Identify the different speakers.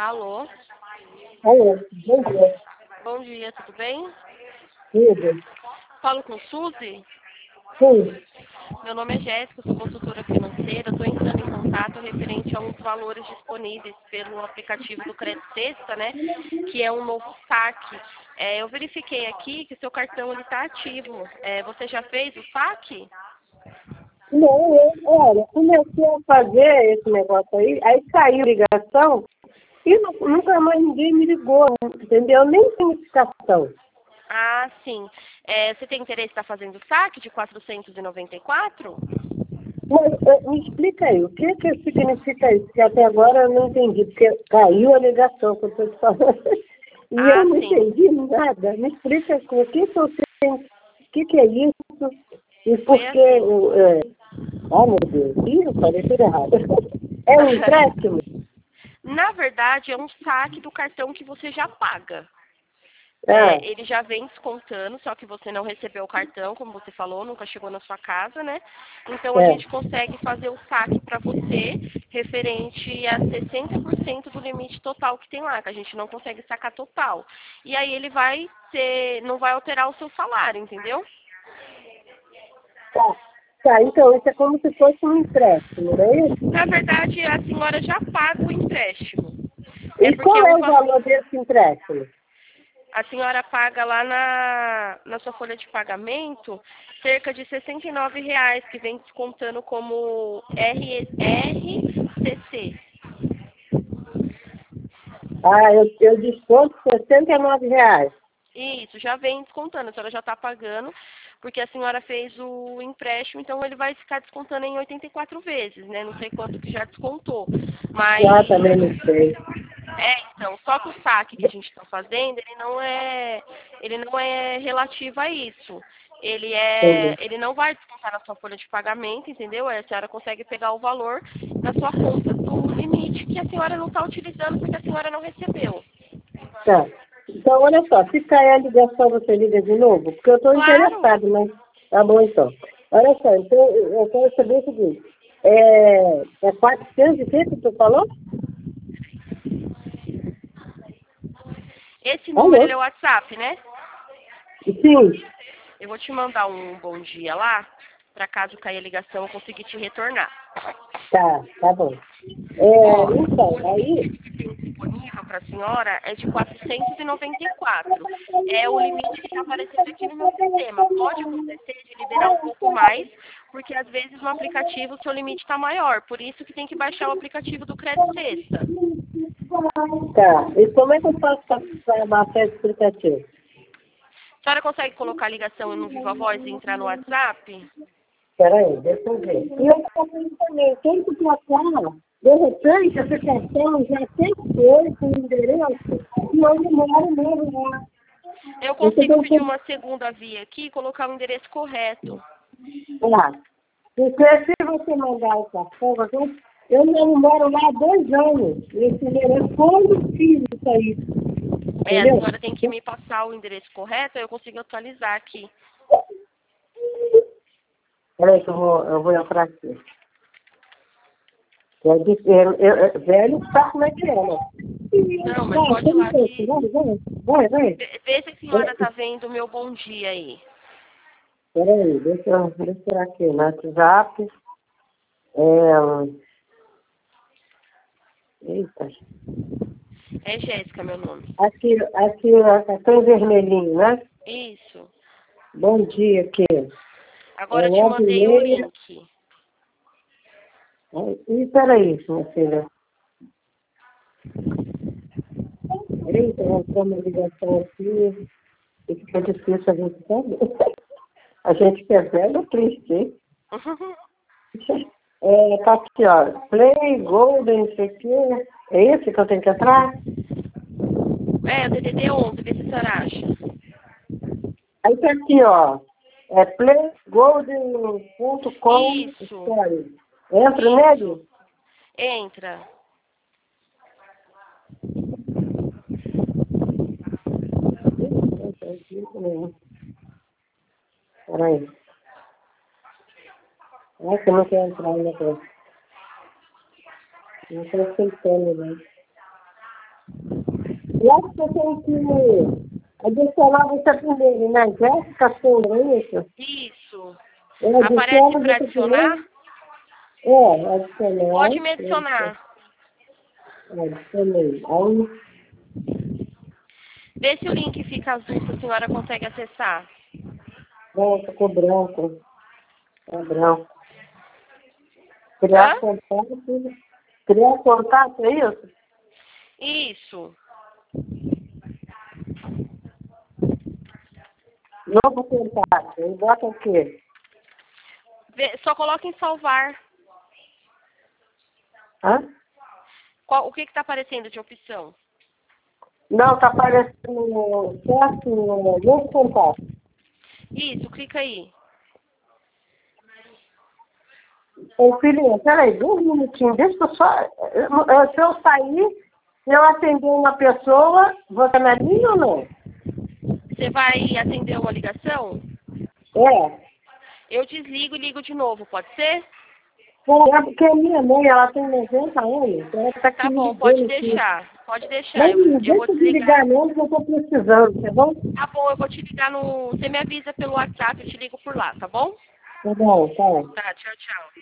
Speaker 1: Alô?
Speaker 2: Alô, bom dia.
Speaker 1: Bom dia, tudo bem?
Speaker 2: Tudo?
Speaker 1: Falo com Suzy?
Speaker 2: Sim.
Speaker 1: Meu nome é Jéssica, sou consultora financeira. Estou entrando em contato referente a uns valores disponíveis pelo aplicativo do Crédito Sexta, né? Que é um novo saque. Eu verifiquei aqui que o seu cartão está ativo. Você já fez o saque?
Speaker 2: Não, olha, comecei a fazer esse negócio aí caiu a ligação e nunca mais ninguém me ligou, entendeu? Nem tem notificação.
Speaker 1: Ah, sim. Você tem interesse em estar fazendo o saque de 494?
Speaker 2: Mas me explica aí, o que significa isso? Que até agora eu não entendi, porque caiu a ligação que eu estou te falando. E eu
Speaker 1: Ah,
Speaker 2: não
Speaker 1: sim.
Speaker 2: entendi nada. Me explica o que é isso e por
Speaker 1: Foi
Speaker 2: que
Speaker 1: assim.
Speaker 2: ai, meu Deus, eu falei tudo errado. É um empréstimo?
Speaker 1: Na verdade, é um saque do cartão que você já paga.
Speaker 2: Ah,
Speaker 1: Ele já vem descontando, só que você não recebeu o cartão, como você falou, nunca chegou na sua casa, né? Então a
Speaker 2: é.
Speaker 1: gente consegue fazer o saque para você referente a 60% do limite total que tem lá, que a gente não consegue sacar total. E aí ele vai ser, não vai alterar o seu salário, entendeu?
Speaker 2: Tá, então isso é como se fosse um empréstimo, não é isso?
Speaker 1: Na verdade, a senhora já paga o empréstimo. É
Speaker 2: E
Speaker 1: porque
Speaker 2: qual
Speaker 1: o
Speaker 2: é o valor desse empréstimo?
Speaker 1: a senhora paga lá na sua folha de pagamento cerca de R$ 69, que vem descontando como RCC.
Speaker 2: Ah, eu desconto R$ 69.
Speaker 1: Isso, já vem descontando, a senhora já está pagando, porque a senhora fez o empréstimo, então ele vai ficar descontando em 84 vezes, né? Não sei quanto que já descontou. Mas
Speaker 2: Ah, também não sei.
Speaker 1: então, só que o saque que a gente está fazendo, ele não é relativo a isso.
Speaker 2: Entendi.
Speaker 1: Ele não vai descontar na sua folha de pagamento, entendeu? Aí a senhora consegue pegar o valor na sua conta do limite que a senhora não está utilizando porque a senhora não recebeu.
Speaker 2: Tá. Então, olha só, se cair a ligação, você liga de novo? Porque eu estou
Speaker 1: Claro,
Speaker 2: interessado, mas tá bom então. Olha só, então eu quero saber o seguinte. É 400 e que tu falou?
Speaker 1: esse número
Speaker 2: Alô?
Speaker 1: ele é o WhatsApp, né?
Speaker 2: Sim.
Speaker 1: Eu vou te mandar um bom dia lá, para caso caia a ligação eu conseguir te retornar.
Speaker 2: Tá bom.
Speaker 1: Ó,
Speaker 2: Então,
Speaker 1: o
Speaker 2: aí.
Speaker 1: limite que tem disponível para a senhora é de 494. É o limite que está aparecendo aqui no meu sistema. Pode acontecer de liberar um pouco mais, porque às vezes no aplicativo o seu limite está maior. Por isso que tem que baixar o aplicativo do Crédito Sexta.
Speaker 2: Tá. E como é que eu faço para baixar esse aplicativo?
Speaker 1: A senhora consegue colocar a ligação no Viva Voz e entrar no WhatsApp?
Speaker 2: Peraí, deixa eu ver. E eu também, quem que trocar, de repente, essa questão já tem foi com o endereço e eu não moro mesmo lá.
Speaker 1: Eu consigo
Speaker 2: Entendeu?
Speaker 1: pedir uma segunda via aqui e colocar o endereço correto.
Speaker 2: Lá. Porque se você mandar o cartão, eu não moro lá há 2 anos. Esse endereço, quando fiz isso aí,
Speaker 1: A
Speaker 2: entendeu?
Speaker 1: senhora tem que me passar o endereço correto, aí eu consigo atualizar aqui.
Speaker 2: Peraí que eu vou entrar aqui. Velho, sabe como é que é, né?
Speaker 1: Não, mas
Speaker 2: Vai,
Speaker 1: pode ir
Speaker 2: tem
Speaker 1: lá
Speaker 2: tempo,
Speaker 1: que...
Speaker 2: vai.
Speaker 1: Vê se a senhora tá vendo o meu bom dia aí.
Speaker 2: Peraí, deixa eu tirar aqui no WhatsApp. Eita.
Speaker 1: É Jéssica, meu nome.
Speaker 2: Aqui, cartão vermelhinho, né?
Speaker 1: Isso.
Speaker 2: Bom dia aqui.
Speaker 1: Agora eu te
Speaker 2: Nove e
Speaker 1: mandei o
Speaker 2: meia.
Speaker 1: link.
Speaker 2: E peraí, minha filha. Eita, entrou uma ligação aqui. E fica difícil a gente saber. A gente quer velho ou triste, hein? Tá aqui, ó. Play, Golden, não sei o quê. É esse que eu tenho que entrar?
Speaker 1: O DDD 11, vê se a senhora acha.
Speaker 2: Aí tá aqui, ó. Playgolden.com.
Speaker 1: Isso.
Speaker 2: Entra
Speaker 1: Isso.
Speaker 2: nele?
Speaker 1: Entra.
Speaker 2: Peraí. Ai, que eu não quero entrar ainda. Não estou aceitando, né? Eu acho que eu tenho que adicionar você primeiro, né? Jéssica Souza, é isso?
Speaker 1: Isso.
Speaker 2: Eu
Speaker 1: Aparece
Speaker 2: adiciono
Speaker 1: para
Speaker 2: você
Speaker 1: adicionar?
Speaker 2: primeiro. É, adicionar.
Speaker 1: Pode me adicionar.
Speaker 2: Adicionei. Aí,
Speaker 1: Vê se o link fica azul, se a senhora consegue acessar.
Speaker 2: pronto, ficou branco. É branco.
Speaker 1: Hã?
Speaker 2: Criar contato. Criar contato, é isso?
Speaker 1: Isso.
Speaker 2: Novo contato. Ele bota o quê?
Speaker 1: Só coloca em salvar.
Speaker 2: Hã?
Speaker 1: O que está aparecendo de opção?
Speaker 2: Não, tá aparecendo certo, novo contato.
Speaker 1: Isso, clica aí.
Speaker 2: Ô, filhinha, peraí, 2 minutinhos, deixa eu só... Se eu sair, se eu atender uma pessoa, você na linha ou não?
Speaker 1: Você vai atender uma ligação?
Speaker 2: É.
Speaker 1: Eu desligo e ligo de novo, pode ser?
Speaker 2: Bom, é porque a minha mãe, ela tem 90 anos, ela tá aqui
Speaker 1: Tá
Speaker 2: me
Speaker 1: bom, pode
Speaker 2: ligando aqui.
Speaker 1: deixar. Pode deixar.
Speaker 2: Não, não
Speaker 1: Eu vou
Speaker 2: deixa de ligar
Speaker 1: desligar.
Speaker 2: não, que eu tô precisando, tá bom?
Speaker 1: Tá bom, eu vou te ligar no. Você me avisa pelo WhatsApp, eu te ligo por lá, tá bom?
Speaker 2: Tá bom, tá.
Speaker 1: Tá, tchau, tchau.